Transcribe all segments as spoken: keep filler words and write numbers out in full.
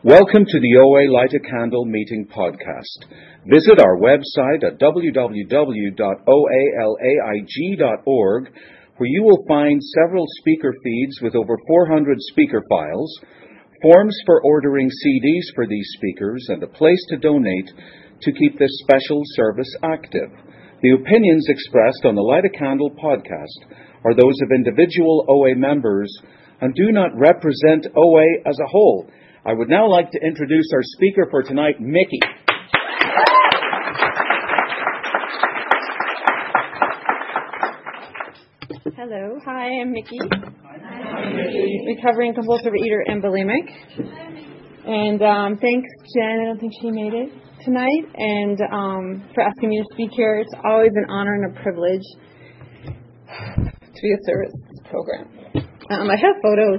Welcome to the O A Light a Candle Meeting podcast. Visit our website at w w w dot o a laig dot org, where you will find several speaker feeds with over four hundred speaker files, forms for ordering C Ds for these speakers, and a place to donate to keep this special service active. The opinions expressed on the Light a Candle podcast are those of individual O A members and do not represent O A as a whole. I would now like to introduce our speaker for tonight, Mickey. Hello. Hi, I'm Mickey. Hi, Mickey. Recovering compulsive eater and bulimic. And um, thanks, Jen. I don't think she made it tonight. And um, for asking me to speak here. It's always an honor and a privilege to be a service program. Um, I have photos.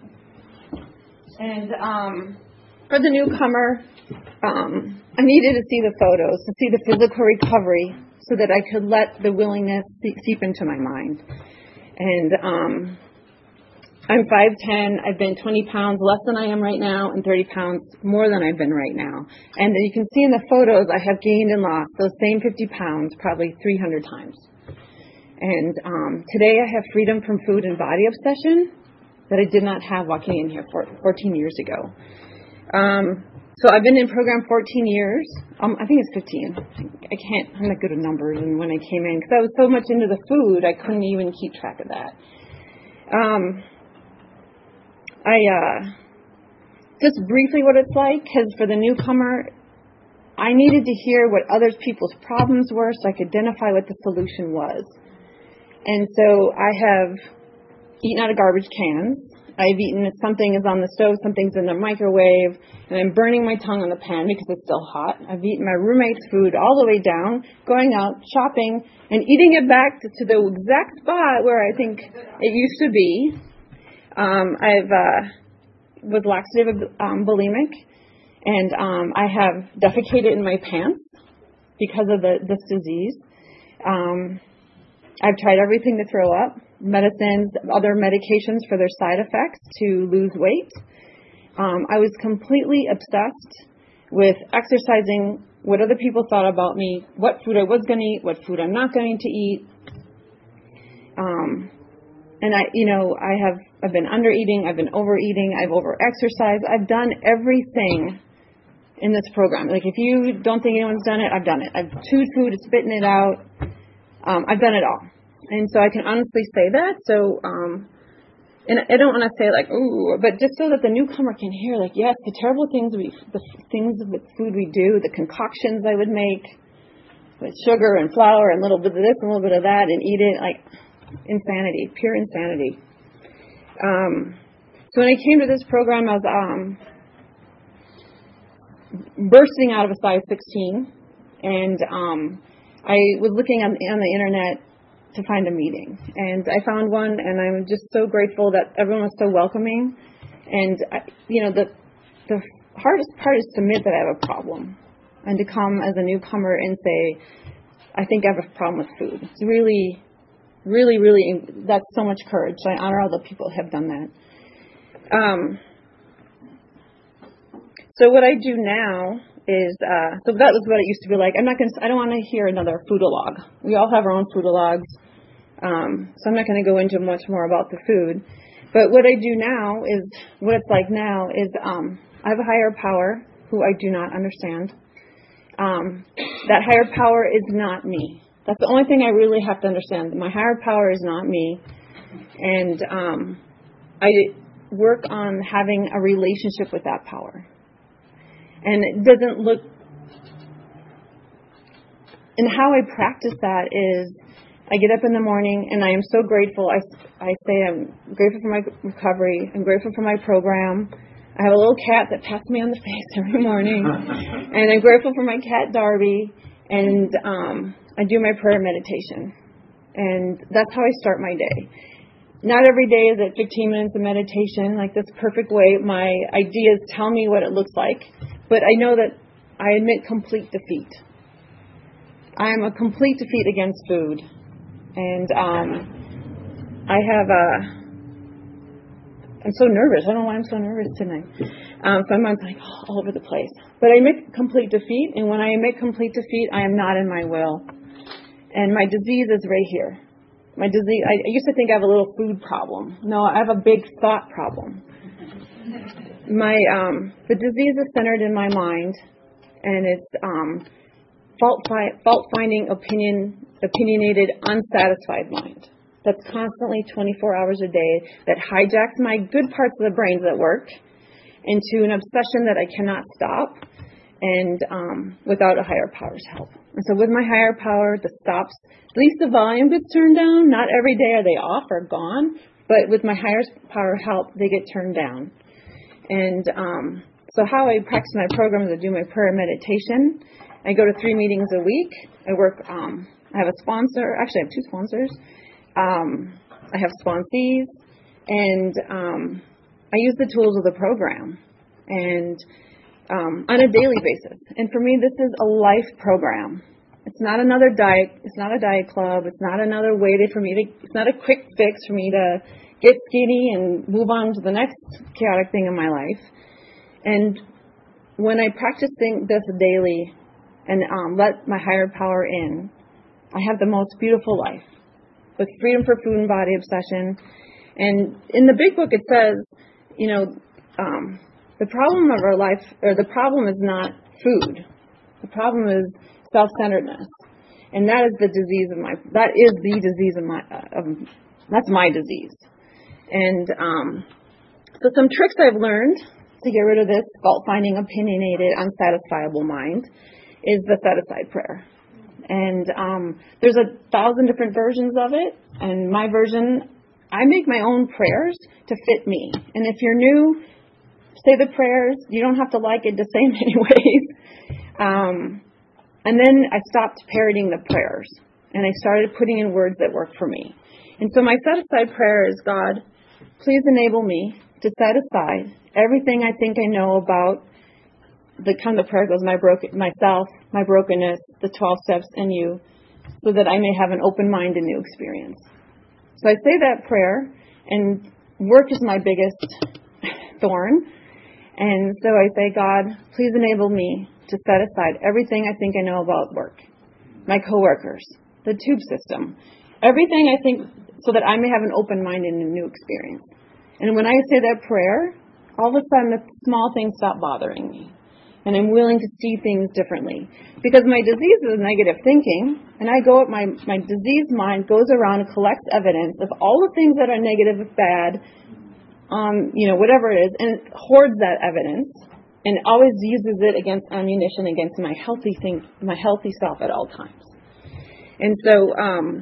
And um, for the newcomer, um, I needed to see the photos, to see the physical recovery so that I could let the willingness seep into my mind. And um, I'm five ten. I've been twenty pounds less than I am right now and thirty pounds more than I've been right now. And you can see in the photos I have gained and lost those same fifty pounds probably three hundred times. And um, today I have freedom from food and body obsession that I did not have walking in here for fourteen years ago. Um, so I've been in program fourteen years. Um, I think it's fifteen. I can't, I'm not good at numbers. And when I came in, because I was so much into the food, I couldn't even keep track of that. Um, I, uh, just briefly what it's like, because for the newcomer, I needed to hear what other people's problems were so I could identify what the solution was. And so I have eaten out of garbage cans. I've eaten, something is on the stove, something's in the microwave, and I'm burning my tongue on the pan because it's still hot. I've eaten my roommate's food all the way down, going out, shopping, and eating it back to, to the exact spot where I think it used to be. Um, I've uh, was laxative um, bulimic, and um, I have defecated in my pants because of the, this disease. Um, I've tried everything to throw up. Medicines, other medications for their side effects to lose weight. Um, I was completely obsessed with exercising, what other people thought about me, what food I was going to eat, what food I'm not going to eat. Um, and I, you know, I have, I've been under eating, I've been overeating, I've over exercised, I've done everything in this program. Like if you don't think anyone's done it, I've done it. I've chewed food, spitting it out. Um, I've done it all. And so I can honestly say that. So, um, and I don't want to say like, ooh, but just so that the newcomer can hear, like, yes, the terrible things we, the things with food we do, the concoctions I would make with sugar and flour and a little bit of this and a little bit of that and eat it, like insanity, pure insanity. Um, so when I came to this program, I was um, bursting out of a size sixteen, and um, I was looking on, on the internet to find a meeting, and I found one, and I'm just so grateful that everyone was so welcoming. And I, you know, the the hardest part is to admit that I have a problem, and to come as a newcomer and say, I think I have a problem with food. It's really, really, really, that's so much courage. So I honor all the people who have done that. Um, so what I do now is, uh, so that was what it used to be like. I'm not going to, I don't want to hear another foodalogue. We all have our own foodalogues. Um, so I'm not going to go into much more about the food. But what I do now is, what it's like now is, um, I have a higher power who I do not understand. Um, that higher power is not me. That's the only thing I really have to understand. My higher power is not me. And, um, I work on having a relationship with that power. And it doesn't look, and how I practice that is I get up in the morning and I am so grateful. I, I say I'm grateful for my recovery. I'm grateful for my program. I have a little cat that pats me on the face every morning. And I'm grateful for my cat, Darby. And um, I do my prayer meditation. And that's how I start my day. Not every day is it fifteen minutes of meditation, like this perfect way. My ideas tell me what it looks like. But I know that I admit complete defeat. I am a complete defeat against food. And um, I have a, I'm so nervous. I don't know why I'm so nervous tonight. Um, so my mind's like all over the place. But I admit complete defeat, and when I admit complete defeat, I am not in my will. And my disease is right here. My disease, I, I used to think I have a little food problem. No, I have a big thought problem. My um, the disease is centered in my mind, and it's um, fault fi- fault finding, opinion opinionated, unsatisfied mind. That's constantly twenty-four hours a day, that hijacks my good parts of the brains that work into an obsession that I cannot stop, and um, without a higher power's help. And so with my higher power, the stops, at least the volume gets turned down. Not every day are they off or gone, but with my higher power help, they get turned down. And um, so how I practice my program is I do my prayer and meditation. I go to three meetings a week. I work, um, I have a sponsor. Actually, I have two sponsors. Um, I have sponsees. And um, I use the tools of the program and um, on a daily basis. And for me, this is a life program. It's not another diet. It's not a diet club. It's not another way to, for me to, it's not a quick fix for me to get skinny and move on to the next chaotic thing in my life. And when I practice this daily and um, let my higher power in, I have the most beautiful life with freedom for food and body obsession. And in the big book, it says, you know, um, the problem of our life, or the problem is not food. The problem is self-centeredness. And that is the disease of my, that is the disease of my, uh, of, that's my disease. And um, so some tricks I've learned to get rid of this fault-finding, opinionated, unsatisfiable mind is the set-aside prayer. And um, there's a thousand different versions of it. And my version, I make my own prayers to fit me. And if you're new, say the prayers. You don't have to like it to say them anyways. Um, and then I stopped parroting the prayers. And I started putting in words that work for me. And so my set-aside prayer is, God, please enable me to set aside everything I think I know about the kind of prayer goes, my broken, myself, my brokenness, the twelve steps, and you, so that I may have an open mind and new experience. So I say that prayer, and work is my biggest thorn. And so I say, God, please enable me to set aside everything I think I know about work, my coworkers, the tube system, everything I think, so that I may have an open mind and a new experience. And when I say that prayer, all of a sudden the small things stop bothering me. And I'm willing to see things differently. Because my disease is negative thinking, and I go up, my, my diseased mind goes around and collects evidence of all the things that are negative, bad, um, you know, whatever it is, and hoards that evidence, and always uses it against ammunition against my healthy thing, my healthy self at all times. And so um,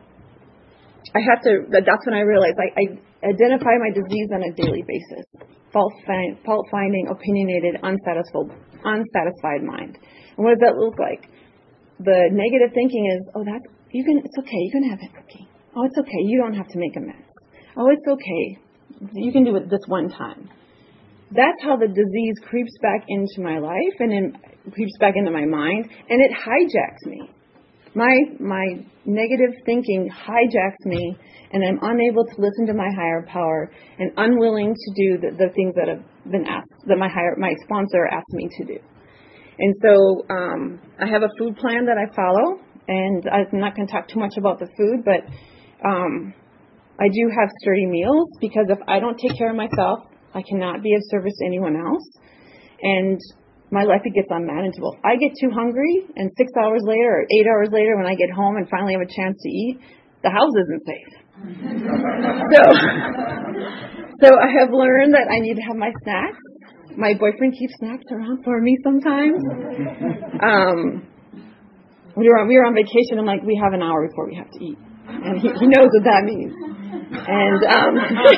I have to, that's when I realized I, I identify my disease on a daily basis. Fault find, fault finding, opinionated, unsatisfied, unsatisfied mind. And what does that look like? The negative thinking is, oh, that's, you can, it's okay, you can have it cookie. Oh, it's okay, you don't have to make a mess. Oh, it's okay, you can do it this one time. That's how the disease creeps back into my life and then creeps back into my mind, and it hijacks me. My my negative thinking hijacks me, and I'm unable to listen to my higher power, and unwilling to do the, the things that have been asked, that my higher my sponsor asked me to do. And so um, I have a food plan that I follow, and I'm not going to talk too much about the food, but um, I do have sturdy meals, because if I don't take care of myself, I cannot be of service to anyone else, and my life, it gets unmanageable. If I get too hungry, and six hours later or eight hours later when I get home and finally have a chance to eat, the house isn't safe. so, so I have learned that I need to have my snacks. My boyfriend keeps snacks around for me sometimes. Um, we were on, we were on vacation. I'm like, we have an hour before we have to eat, and he, he knows what that means. And um,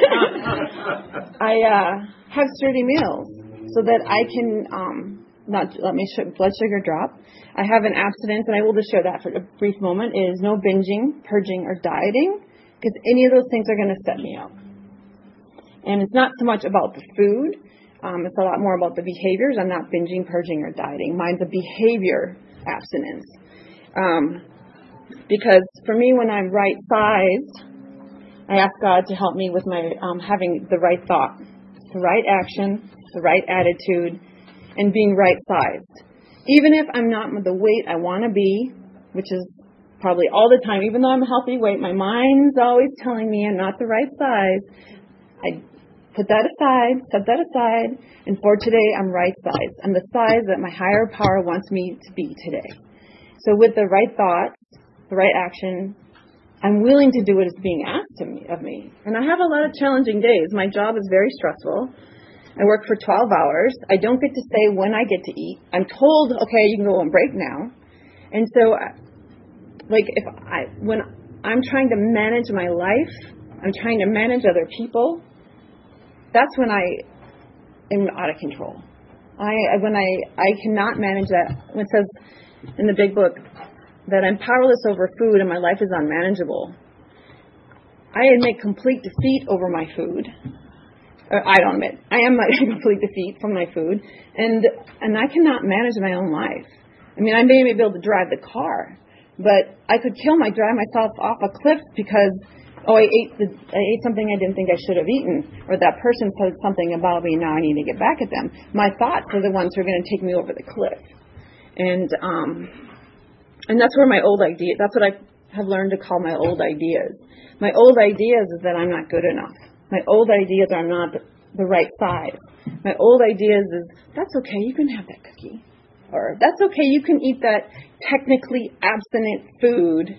I uh, have sturdy meals so that I can um, not let my sh- blood sugar drop. I have an abstinence, and I will just share that for a brief moment, is no binging, purging, or dieting, because any of those things are going to set me up. And it's not so much about the food. Um, it's a lot more about the behaviors. I'm not binging, purging, or dieting. Mine's a behavior abstinence. Um, because for me, when I'm right-sized, I ask God to help me with my um, having the right thought, the right action, the right attitude, and being right-sized. Even if I'm not the weight I want to be, which is probably all the time, even though I'm a healthy weight, my mind's always telling me I'm not the right size. I put that aside, set that aside, and for today, I'm right-sized. I'm the size that my higher power wants me to be today. So with the right thoughts, the right action, I'm willing to do what is being asked of me, of me. And I have a lot of challenging days. My job is very stressful. I work for twelve hours. I don't get to say when I get to eat. I'm told, okay, you can go on break now. And so, like, if I, when I'm trying to manage my life, I'm trying to manage other people, that's when I am out of control. I, when I, I cannot manage that. When it says in the big book that I'm powerless over food and my life is unmanageable, I admit complete defeat over my food. Or I don't admit. I am a complete defeat from my food. And and I cannot manage my own life. I mean, I may be able to drive the car, but I could kill my, drive myself off a cliff because, oh, I ate the, I ate something I didn't think I should have eaten, or that person said something about me, now I need to get back at them. My thoughts are the ones who are going to take me over the cliff. And um, and that's where my old idea, that's what I have learned to call my old ideas. My old ideas is that I'm not good enough. My old ideas are I'm not the, the right size. My old ideas is, that's okay, you can have that cookie. Or, that's okay, you can eat that technically abstinent food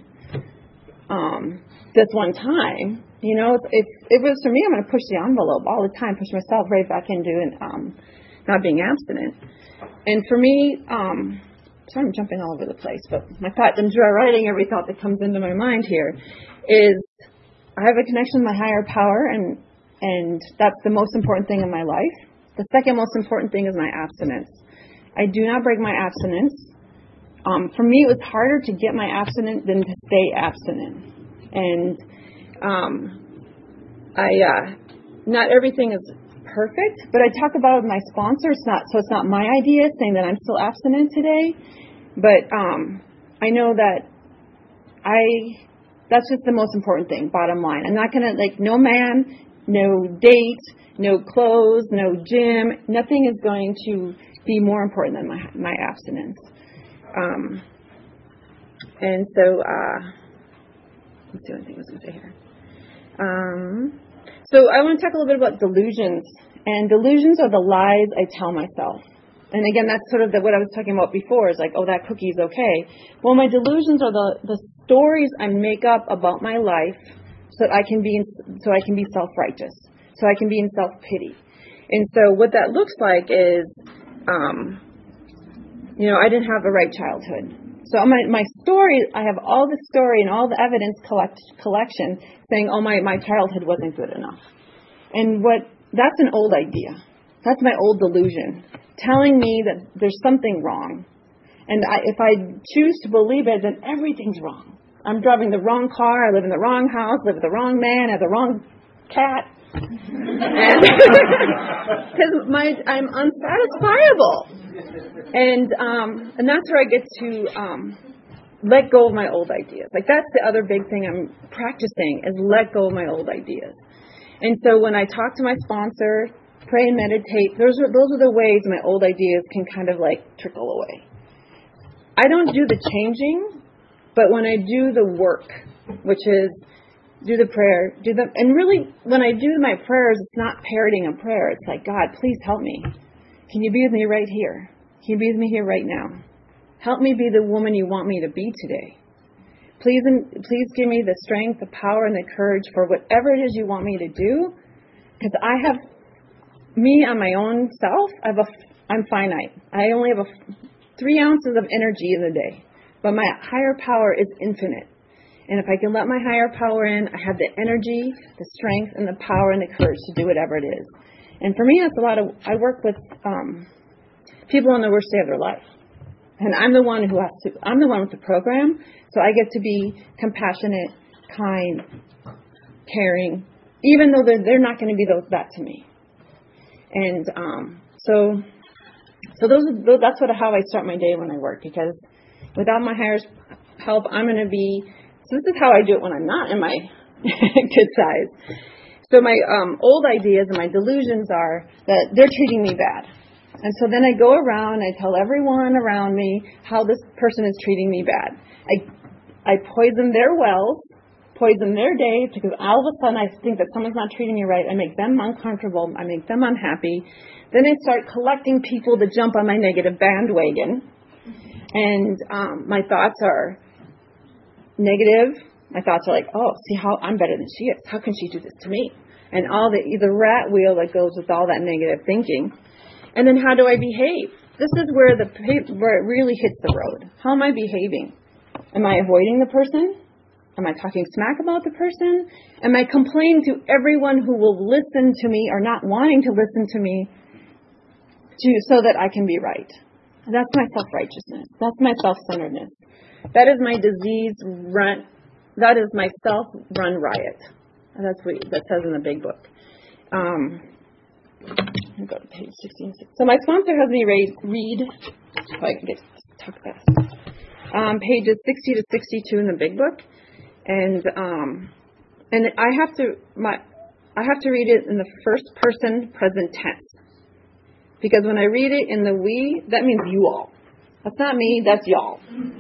um, this one time. You know, if, if it was for me, I'm going to push the envelope all the time, push myself right back into um, not being abstinent. And for me, um, sorry I'm jumping all over the place, but my thought, I'm writing every thought that comes into my mind here, is I have a connection with my higher power, and and that's the most important thing in my life. The second most important thing is my abstinence. I do not break my abstinence. Um, for me, it was harder to get my abstinence than to stay abstinent. And um, I, uh, not everything is perfect, but I talk about it with my sponsor. It's not, so it's not my idea saying that I'm still abstinent today, but um, I know that I. That's just the most important thing, bottom line. I'm not going to, like, no man, no date, no clothes, no gym. Nothing is going to be more important than my my abstinence. Um, and so, uh, let's see what I was going to say here. Um, so I want to talk a little bit about delusions. And delusions are the lies I tell myself. And again, that's sort of the, what I was talking about before, is like, oh, that cookie's okay. Well, my delusions are the, the stories I make up about my life so that I can be in, so I can be self-righteous, so I can be in self-pity. And so what that looks like is, um, you know, I didn't have a right childhood. So my my story, I have all the story and all the evidence collect, collection saying, oh, my, my childhood wasn't good enough. And what that's an old idea. That's my old delusion, telling me that there's something wrong. And I, if I choose to believe it, then everything's wrong. I'm driving the wrong car, I live in the wrong house, live with the wrong man, I have the wrong cat. Because my I'm unsatisfiable. And um, and that's where I get to um, let go of my old ideas. Like, that's the other big thing I'm practicing, is let go of my old ideas. And so when I talk to my sponsor, pray and meditate, those are those are the ways my old ideas can kind of like trickle away. I don't do the changing, but when I do the work, which is do the prayer, do the, and really when I do my prayers, it's not parroting a prayer. It's like, God, please help me. Can you be with me right here? Can you be with me here right now? Help me be the woman you want me to be today. Please, please give me the strength, the power, and the courage for whatever it is you want me to do. Because I have, me on my own self, I have a, I'm finite. I only have a, three ounces of energy in the day. But my higher power is infinite. And if I can let my higher power in, I have the energy, the strength, and the power and the courage to do whatever it is. And for me, that's a lot of, I work with um, people on the worst day of their life. And I'm the one who has to, I'm the one with the program, so I get to be compassionate, kind, caring, even though they're, they're not going to be those, that to me. And um, so so those, those that's what how I start my day when I work, because without my higher help, I'm going to be, so this is how I do it when I'm not in my good size. So my um, old ideas and my delusions are that they're treating me bad. And so then I go around, I tell everyone around me how this person is treating me bad. I I poison their wells, poison their day, because all of a sudden I think that someone's not treating me right. I make them uncomfortable. I make them unhappy. Then I start collecting people to jump on my negative bandwagon. And um, my thoughts are negative. My thoughts are like, oh, see how I'm better than she is. How can she do this to me? And all the, the rat wheel that goes with all that negative thinking. And then how do I behave? This is where the where it really hits the road. How am I behaving? Am I avoiding the person? Am I talking smack about the person? Am I complaining to everyone who will listen to me or not wanting to listen to me to so that I can be right? And that's my self-righteousness. That's my self-centeredness. That is my disease run. That is my self-run riot. And that's what that says in the big book. Um, I'll go to page sixteen. So my sponsor has me read, read so I can get talk fast. Um, pages sixty to sixty-two in the big book, and um, and I have to my I have to read it in the first person present tense, because when I read it in the we, that means you all. That's not me. That's y'all.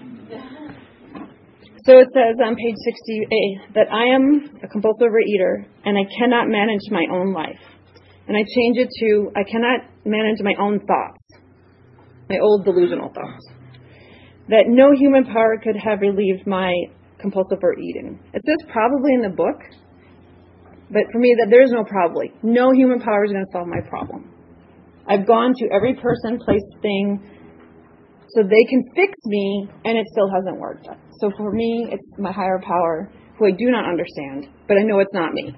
So it says on page sixty A that I am a compulsive overeater and I cannot manage my own life. And I change it to I cannot manage my own thoughts, my old delusional thoughts. That no human power could have relieved my compulsive overeating. It says probably in the book, but for me that there's no probably. No human power is going to solve my problem. I've gone to every person, place, thing, so they can fix me, and it still hasn't worked. So for me, it's my higher power, who I do not understand, but I know it's not me.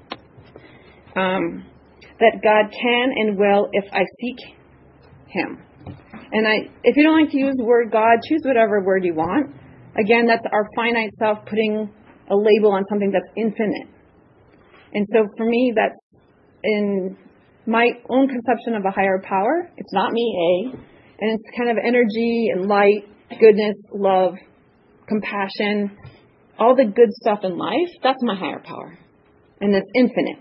Um, that God can and will if I seek Him. And I, if you don't like to use the word God, choose whatever word you want. Again, that's our finite self putting a label on something that's infinite. And so for me, that's in my own conception of a higher power. It's not me, A. And it's kind of energy and light, goodness, love, compassion, all the good stuff in life. That's my higher power. And it's infinite.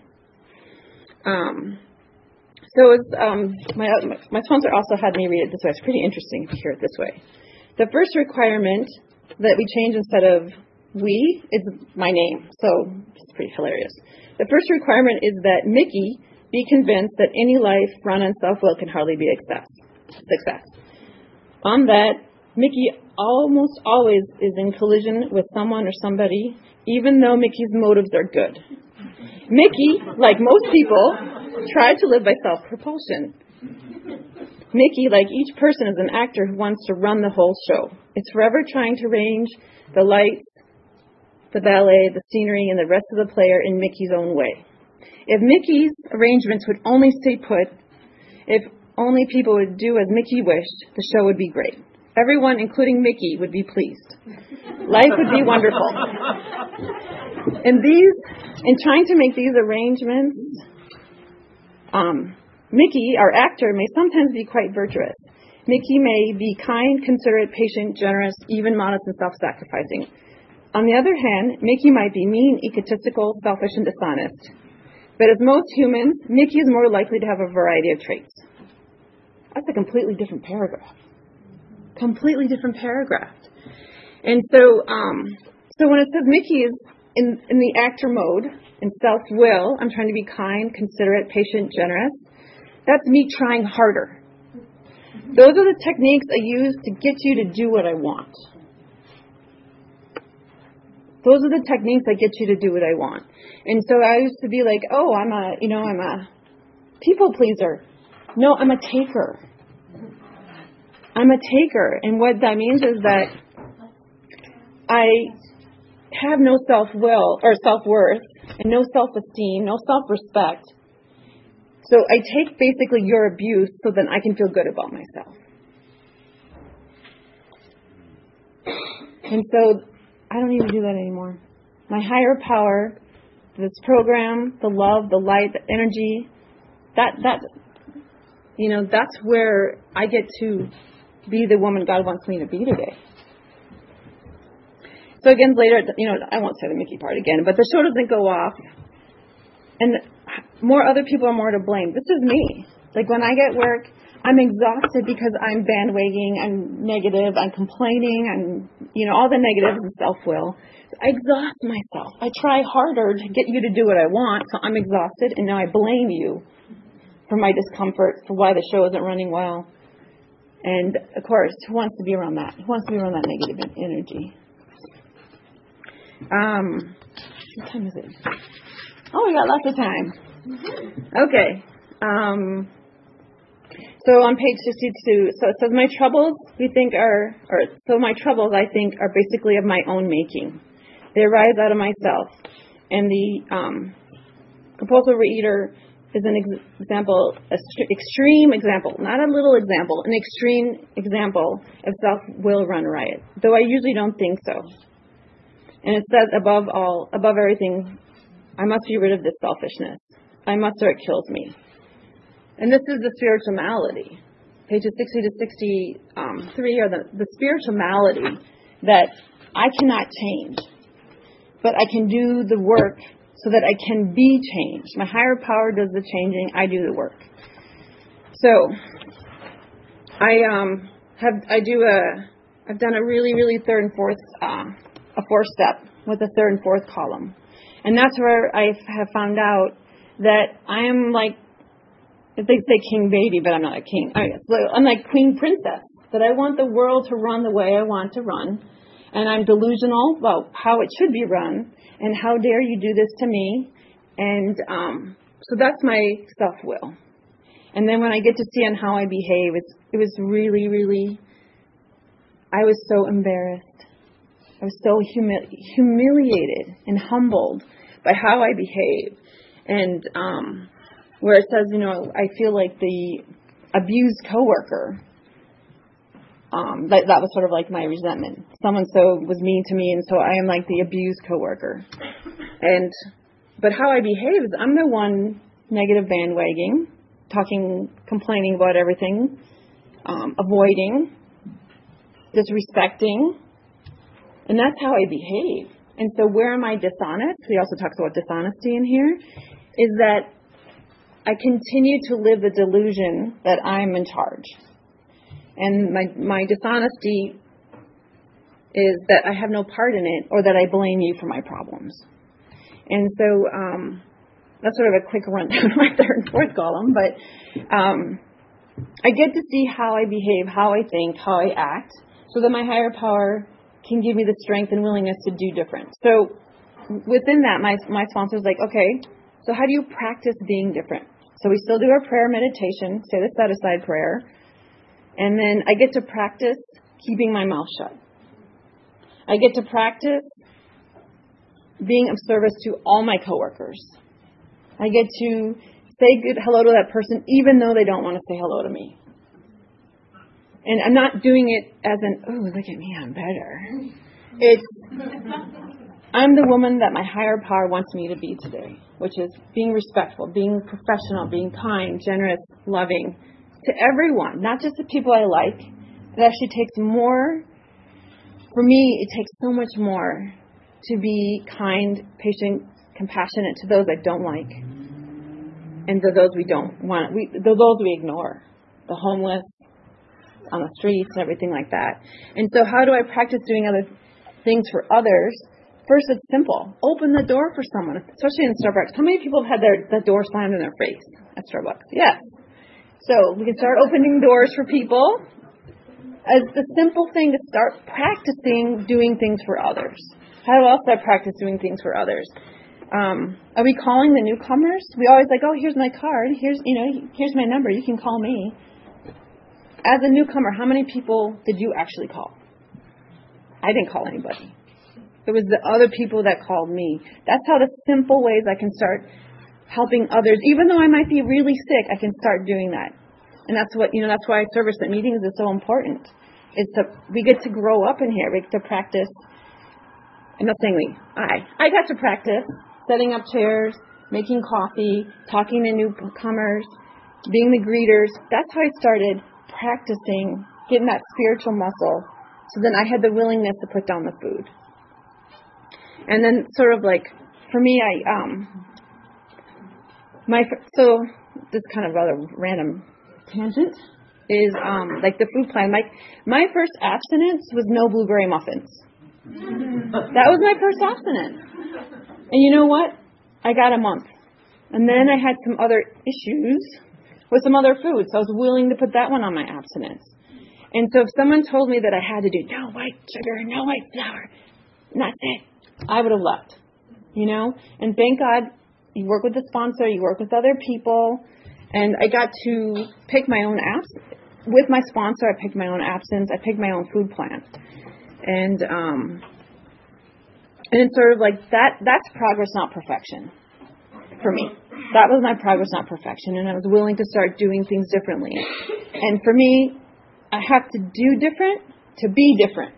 Um, so it's, um, my, my sponsor also had me read it this way. It's pretty interesting to hear it this way. The first requirement that we change instead of we is my name. So it's pretty hilarious. The first requirement is that Mickey be convinced that any life run on self-will can hardly be success. Success. On that, Mickey almost always is in collision with someone or somebody, even though Mickey's motives are good. Mickey, like most people, tried to live by self-propulsion. Mickey, like each person, is an actor who wants to run the whole show. It's forever trying to arrange the lights, the ballet, the scenery, and the rest of the player in Mickey's own way. If Mickey's arrangements would only stay put, if only people would do as Mickey wished, the show would be great. Everyone, including Mickey, would be pleased. Life would be wonderful. In these, in trying to make these arrangements, um, Mickey, our actor, may sometimes be quite virtuous. Mickey may be kind, considerate, patient, generous, even modest and self-sacrificing. On the other hand, Mickey might be mean, egotistical, selfish, and dishonest. But as most humans, Mickey is more likely to have a variety of traits. That's a completely different paragraph. Completely different paragraph. And so, um, so when it says Mickey is in, in the actor mode, in self-will, I'm trying to be kind, considerate, patient, generous, that's me trying harder. Those are the techniques I use to get you to do what I want. Those are the techniques that get you to do what I want. And so I used to be like, oh, I'm a, you know, I'm a people pleaser. No, I'm a taker. I'm a taker. And what that means is that I have no self-will or self-worth and no self-esteem, no self-respect. So I take basically your abuse so then I can feel good about myself. And so I don't even do that anymore. My higher power, this program, the love, the light, the energy, that, that, you know, that's where I get to be the woman God wants me to be today. So again, later, you know, I won't say the Mickey part again, but the show doesn't go off and more other people are more to blame. This is me. Like when I get work, I'm exhausted because I'm bandwagging, I'm negative, I'm complaining, I'm, you know, all the negatives and self-will. I exhaust myself. I try harder to get you to do what I want, so I'm exhausted, and now I blame you for my discomfort, for why the show isn't running well. And, of course, who wants to be around that? Who wants to be around that negative energy? Um, what time is it? Oh, we got lots of time. Okay. Um, so on page sixty-two, so it says, my troubles, we think are, or so my troubles, I think, are basically of my own making. They arise out of myself. And the um, compulsive reader is an ex- example, an extreme example, not a little example, an extreme example of self-will run riot, though I usually don't think so. And it says, above all, above everything, I must be rid of this selfishness. I must, or it kills me. And this is the spiritual malady. Pages sixty to sixty-three are the, the spiritual malady that I cannot change, but I can do the work so that I can be changed. My higher power does the changing. I do the work. So I um have I do a I've done a really really third and fourth uh, a fourth step with the third and fourth column, and that's where I have found out that I am like. They say king baby, but I'm not a king. So I'm like queen princess, that I want the world to run the way I want to run. And I'm delusional about how it should be run. And how dare you do this to me? And um, so that's my self-will. And then when I get to see on how I behave, it's, it was really, really, I was so embarrassed. I was so humi- humiliated and humbled by how I behave. And, um, where it says, you know, I feel like the abused coworker. Um, that, that was sort of like my resentment. Someone so was mean to me, and so I am like the abused coworker. And but how I behave is I'm the one negative bandwagging, talking, complaining about everything, um, avoiding, disrespecting, and that's how I behave. And so where am I dishonest? He also talks about dishonesty in here. Is that I continue to live the delusion that I'm in charge. And my my dishonesty is that I have no part in it, or that I blame you for my problems. And so um, that's sort of a quick rundown of my third and fourth column. But um, I get to see how I behave, how I think, how I act, so that my higher power can give me the strength and willingness to do different. So within that, my my sponsor was like, okay, so how do you practice being different? So we still do our prayer meditation, say the set-aside prayer, and then I get to practice keeping my mouth shut. I get to practice being of service to all my coworkers. I get to say good hello to that person even though they don't want to say hello to me. And I'm not doing it as an, oh, look at me, I'm better. It's, I'm the woman that my higher power wants me to be today, which is being respectful, being professional, being kind, generous, loving to everyone, not just the people I like. It actually takes more, for me, it takes so much more to be kind, patient, compassionate to those I don't like, and to those we don't want, we, those we ignore, the homeless, on the streets and everything like that. And so how do I practice doing other things for others? First, it's simple. Open the door for someone, especially in Starbucks. How many people have had their the door slammed in their face at Starbucks? Yes. So we can start opening doors for people as the simple thing to start practicing doing things for others. How else do I practice doing things for others? Um, are we calling the newcomers? We always like, oh, here's my card. Here's, you know, here's my number. You can call me. As a newcomer, how many people did you actually call? I didn't call anybody. It was the other people that called me. That's how the simple ways I can start helping others. Even though I might be really sick, I can start doing that. And that's what, you know, that's why service at meetings is so important. Is to, we get to grow up in here. We get to practice. I'm not saying we, I. I got to practice setting up chairs, making coffee, talking to newcomers, being the greeters. That's how I started practicing, getting that spiritual muscle. So then I had the willingness to put down the food. And then sort of like, for me, I um, My so this kind of rather random tangent is um, like the food plan. Like my first abstinence was no blueberry muffins. That was my first abstinence. And you know what? I got a month. And then I had some other issues with some other foods. So I was willing to put that one on my abstinence. And so if someone told me that I had to do no white sugar, no white flour, not it, I would have left. You know? And thank God you work with a sponsor, you work with other people. And I got to pick my own abs. With my sponsor, I picked my own abstinence. I picked my own food plan. And um, and it's sort of like that. That's progress, not perfection for me. That was my progress, not perfection. And I was willing to start doing things differently. And for me, I have to do different to be different.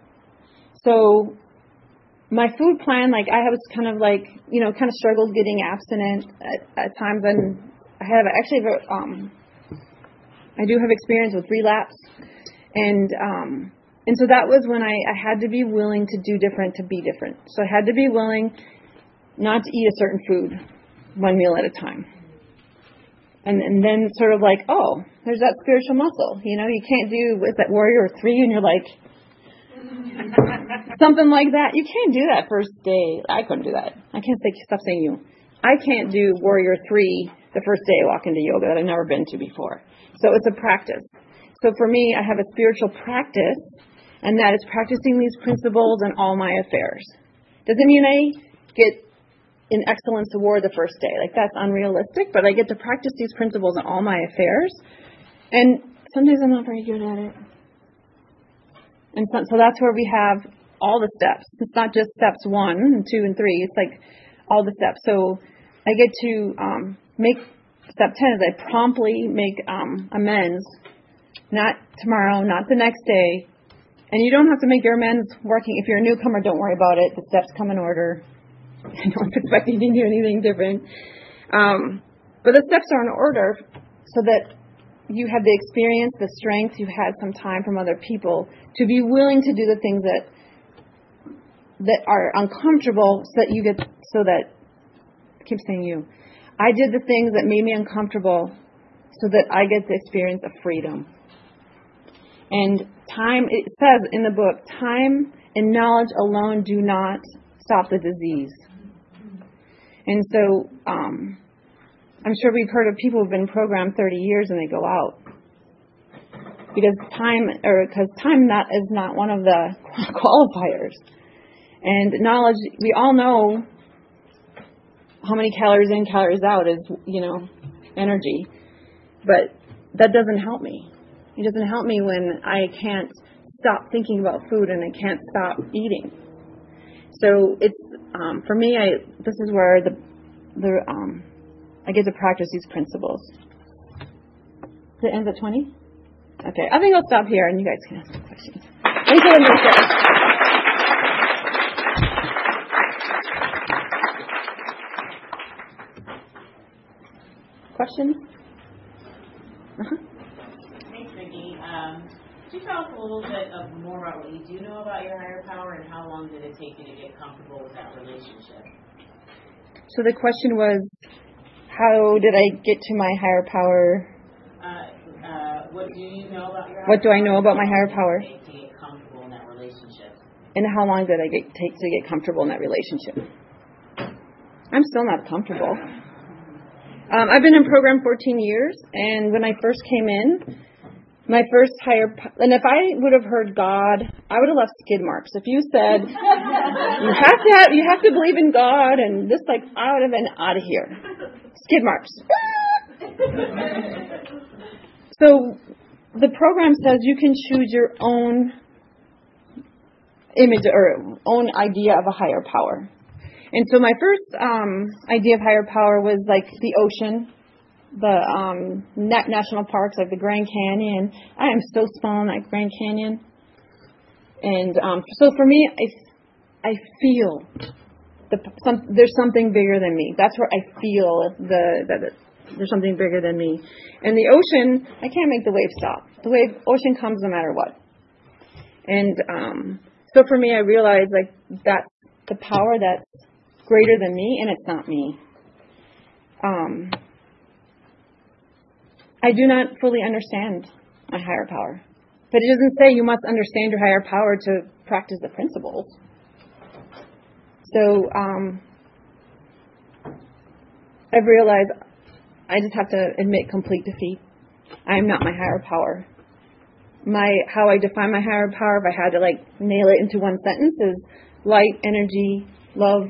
So my food plan, like I was kind of like, you know, kind of struggled getting abstinent at, at times. And I have actually, um, I do have experience with relapse. And, um, and so that was when I, I had to be willing to do different to be different. So I had to be willing not to eat a certain food one meal at a time. And, and then sort of like, oh, there's that spiritual muscle. You know, you can't do, what's that, Warrior Three, and you're like, something like that. You can't do that first day. I couldn't do that. I can't say, stop saying you. I can't do Warrior Three the first day I walk into yoga that I've never been to before. So it's a practice. So for me, I have a spiritual practice, and that is practicing these principles in all my affairs. Doesn't mean I get an excellence award the first day. Like, that's unrealistic, but I get to practice these principles in all my affairs. And sometimes I'm not very good at it. And so, so that's where we have all the steps. It's not just steps one and two and three. It's like all the steps. So I get to um, make step ten is I promptly make um, amends. Not tomorrow, not the next day. And you don't have to make your amends working. If you're a newcomer, don't worry about it. The steps come in order. I don't expect you to do anything different. Um, but the steps are in order so that you have the experience, the strength, you've had some time from other people to be willing to do the things that that are uncomfortable so that you get, so that, I keep saying you, I did the things that made me uncomfortable so that I get the experience of freedom. And time, it says in the book, time and knowledge alone do not stop the disease. And so um, I'm sure we've heard of people who've been programmed thirty years and they go out. Because time, or because time not is not one of the qualifiers. And knowledge, we all know how many calories in, calories out is, you know, energy. But that doesn't help me. It doesn't help me when I can't stop thinking about food and I can't stop eating. So it's, um, for me, I this is where the the um, I get to practice these principles. It ends at twenty? Okay, I think I'll stop here and you guys can ask some questions. Thank you, Lisa. Questions? Uh-huh. Thanks, Vicki. Um, could you tell us a little bit of more about what you do know about your higher power and how long did it take you to get comfortable with that relationship? So the question was, how did I get to my higher power? Uh, uh, what do you know about your higher What do power? I know about my higher power? To get comfortable in that relationship. And how long did I get, take to get comfortable in that relationship? I'm still not comfortable. Um, I've been in program fourteen years, and when I first came in, my first higher, and if I would have heard God, I would have left skid marks. If you said you have to have, you have to believe in God, and this, like, I would have been out of here. Skid marks. So the program says you can choose your own image or own idea of a higher power. And so my first um, idea of higher power was like the ocean, the um, national parks, like the Grand Canyon. I am so small in that Grand Canyon. And um, so for me, I, I feel the, some, there's something bigger than me. That's where I feel the, that there's something bigger than me. And the ocean, I can't make the wave stop. The wave, ocean comes no matter what. And um, so for me, I realized like that's the power that's greater than me, and it's not me. um, I do not fully understand my higher power. But it doesn't say you must understand your higher power to practice the principles. So um, I've realized I just have to admit complete defeat. I am not my higher power. My how I define my higher power, if I had to like nail it into one sentence, is light, energy, love.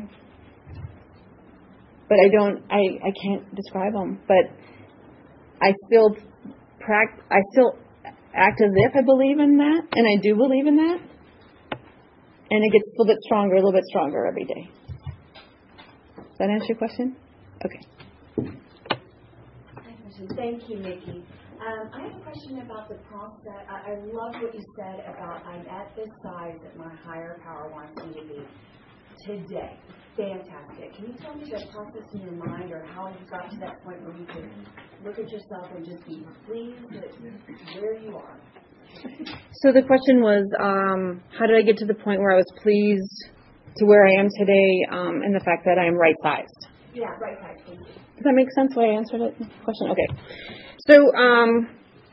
But I don't, I, I can't describe them. But I still pract, I still act as if I believe in that, and I do believe in that. And it gets a little bit stronger, a little bit stronger every day. Does that answer your question? Okay. Thank you, Nikki. Um, I have a question about the process. I, I love what you said about I'm at this size that my higher power wants me to be today. Fantastic. Can you tell me the process in your mind, or how you got to that point where you could look at yourself and just be pleased at where you are? So the question was, um, how did I get to the point where I was pleased to where I am today, um, and the fact that I am right-sized? Yeah, right-sized. Thank you. Does that make sense the way I answered it? Question? Okay. So, um,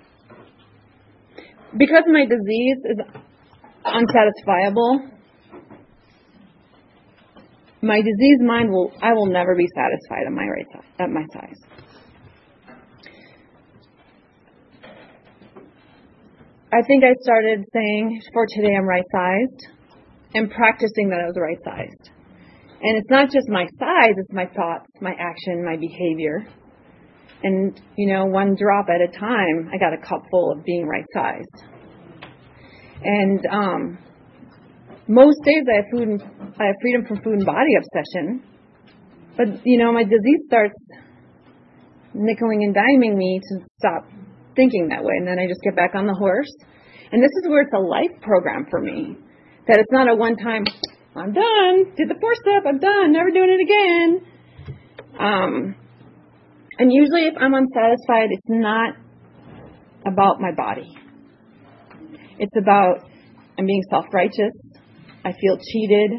because my disease is unsatisfiable, my diseased mind will, I will never be satisfied at my right size, at my size. I think I started saying, for today I'm right-sized, and practicing that I was right-sized. And it's not just my size, it's my thoughts, my action, my behavior. And, you know, one drop at a time, I got a cup full of being right-sized. And um, most days I have food and, I have freedom from food and body obsession. But, you know, my disease starts nickeling and diming me to stop thinking that way. And then I just get back on the horse. And this is where it's a life program for me. That it's not a one-time, I'm done, did the four-step, I'm done, never doing it again. Um, and usually if I'm unsatisfied, it's not about my body. It's about I'm being self-righteous. I feel cheated.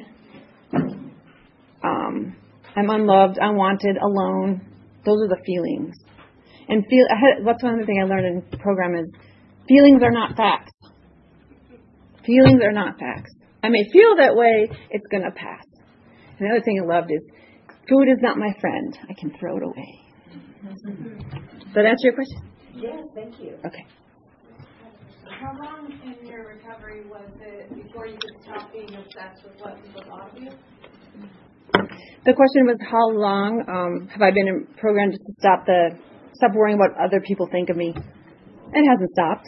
Um, I'm unloved, unwanted, alone. Those are the feelings. And feel. I had, that's one other thing I learned in the program is feelings are not facts. Feelings are not facts. I may feel that way, it's going to pass. Another thing I loved is food is not my friend. I can throw it away. Does that answer your question? Yes, thank you. Okay. How long in your recovery was it before you could stop being obsessed with what people thought of you? The question was how long um, have I been in program just to stop the stop worrying what other people think of me? It hasn't stopped.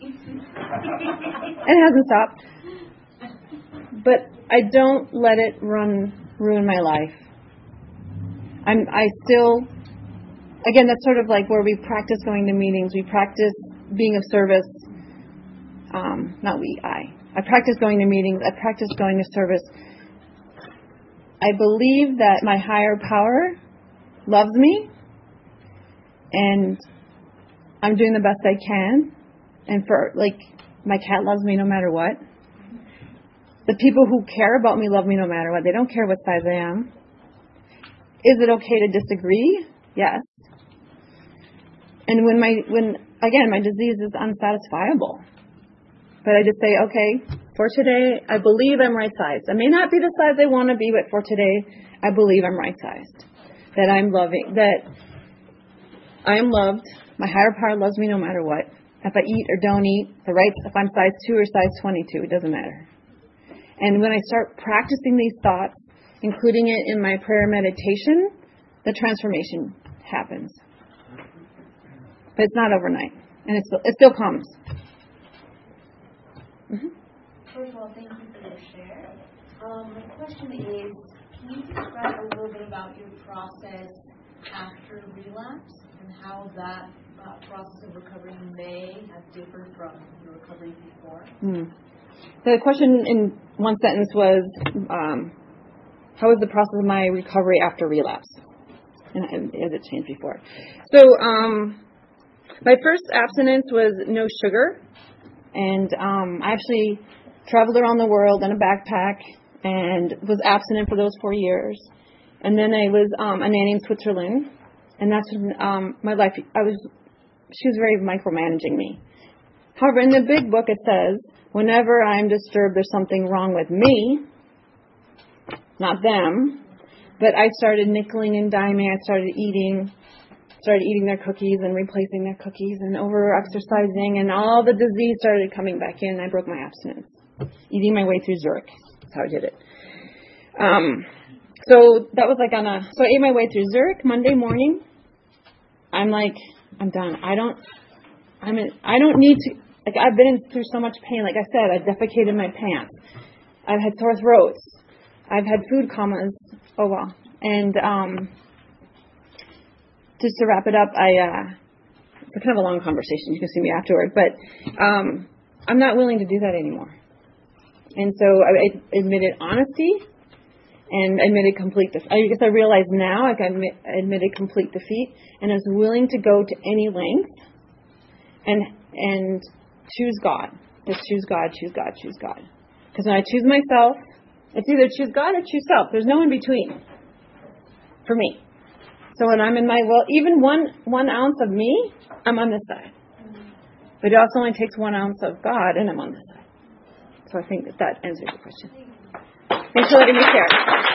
It hasn't stopped. But I don't let it run ruin my life. I'm I still again that's sort of like where we practice going to meetings, we practice being of service. Um, not we, I. I practice going to meetings, I practice going to service. I believe that my higher power loves me and I'm doing the best I can. And for like my cat loves me no matter what. The people who care about me love me no matter what. They don't care what size I am. Is it okay to disagree? Yes. And when my, when, again, my disease is unsatisfiable. But I just say, okay, for today, I believe I'm right-sized. I may not be the size I want to be, but for today, I believe I'm right-sized. That I'm loving, that I am loved. My higher power loves me no matter what. If I eat or don't eat, the right, if I'm size two or size twenty-two, it doesn't matter. And when I start practicing these thoughts, including it in my prayer meditation, the transformation happens. But it's not overnight. And it's, it still comes. Mm-hmm. First of all, thank you for your share. Um, my question is, can you describe a little bit about your process after relapse and how that uh, process of recovery may have differed from your recovery before? Mm. The question in one sentence was, um, how was the process of my recovery after relapse? And has it changed before? So um, my first abstinence was no sugar. And um, I actually traveled around the world in a backpack and was abstinent for those four years. And then I was um, a nanny in Switzerland. And that's when um, my life, I was, she was very micromanaging me. However, in the big book it says, whenever I'm disturbed, there's something wrong with me, not them. But I started nickeling and diming. I started eating, started eating their cookies and replacing their cookies and over-exercising, and all the disease started coming back in. I broke my abstinence, eating my way through Zurich. That's how I did it. Um, so that was like on a, so I ate my way through Zurich Monday morning. I'm like, I'm done. I don't, I'm in, I don't need to, like I've been in, through so much pain. Like I said, I defecated my pants. I've had sore throats. I've had food comas. Oh, well. And um, just to wrap it up, I, uh, it's kind of a long conversation. You can see me afterward. But um, I'm not willing to do that anymore. And so I, I admitted honesty and admitted complete defeat. I guess I realize now like I admit, admitted complete defeat and I was willing to go to any length and and choose God. Just choose God, choose God, choose God. Because when I choose myself, it's either choose God or choose self. There's no in between for me. So when I'm in my will, even one one ounce of me, I'm on this side. But it also only takes one ounce of God, and I'm on this side. So I think that that answers your question. Thanks for letting me share.